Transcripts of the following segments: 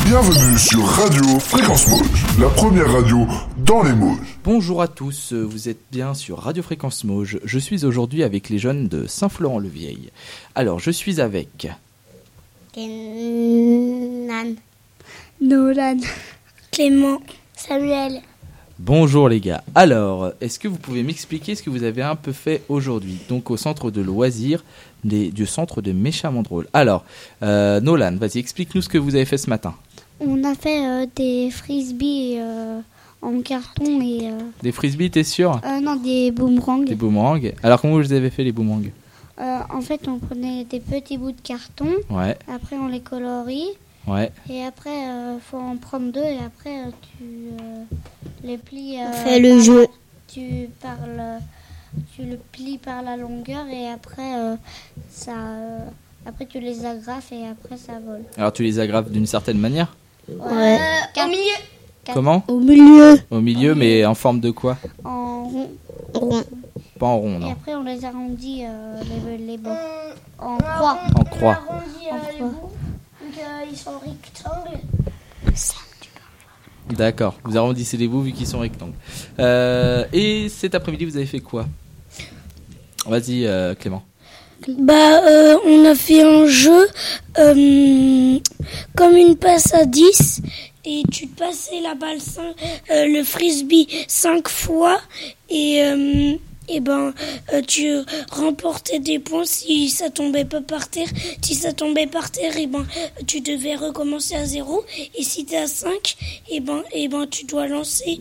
Bienvenue sur Radio Fréquence Mauge, la première radio dans les Mauges. Bonjour à tous, vous êtes bien sur Radio Fréquence Mauge. Je suis aujourd'hui avec les jeunes de Saint-Florent-le-Vieil. Alors, je suis avec... Kenan, Nolan, Clément, Samuel. Bonjour les gars. Alors, est-ce que vous pouvez m'expliquer ce que vous avez un peu fait aujourd'hui, donc au centre de loisirs du centre de Méchamment Drôle. Alors, Nolan, vas-y, explique-nous ce que vous avez fait ce matin. On a fait des frisbees en carton et... Des frisbees, t'es sûr? Non, des boomerangs. Des boomerangs. Alors, comment vous avez fait les boomerangs? En fait, on prenait des petits bouts de carton. Ouais. Après, on les colorie. Ouais. Et après, faut en prendre deux et après, tu les plies... Fais le jeu. Tu le plies par la longueur et après, après tu les agrafes et après, ça vole. Alors, tu les agrafes d'une certaine manière? Ouais. Au milieu. Comment? Au milieu. Au milieu, mais en forme de quoi? En rond. Rond. Pas en rond, Et non. après, on les arrondit les bords. En croix. En croix. En croix. Donc, ils sont rectangles. D'accord, vous arrondissez les bouts vu qu'ils sont rectangles. Et cet après-midi, vous avez fait quoi? Vas-y, Clément. On a fait un jeu comme une passe à 10 et tu te passais la balle le frisbee 5 fois et tu remportais des points si ça tombait pas par terre. Si ça tombait par terre, tu devais recommencer à 0. Et si t'es à 5, tu dois lancer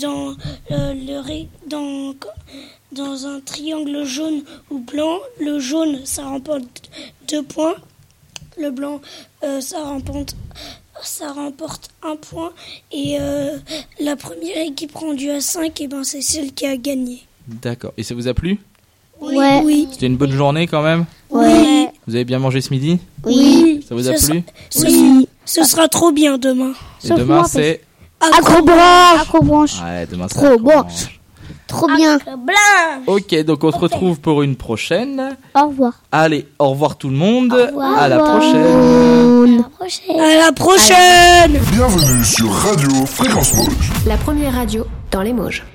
dans un triangle jaune ou blanc. Le jaune, ça remporte 2 points. Le blanc, ça remporte 1 point. Et la première équipe rendue à 5, c'est celle qui a gagné. D'accord. Et ça vous a plu? Oui. C'était une bonne journée quand même? Ouais. Vous avez bien mangé ce midi? Oui. Ça vous a plu? Ce sera trop bien demain. Et demain c'est... Acrobranche. Ouais, demain c'est... Trop bon. Acrobranche. Trop bien. Ok, donc on se retrouve pour une prochaine. Au revoir. Allez, au revoir tout le monde. revoir. À la prochaine. À la prochaine. Bienvenue sur Radio Fréquence Mauge. La première radio dans les Mauges.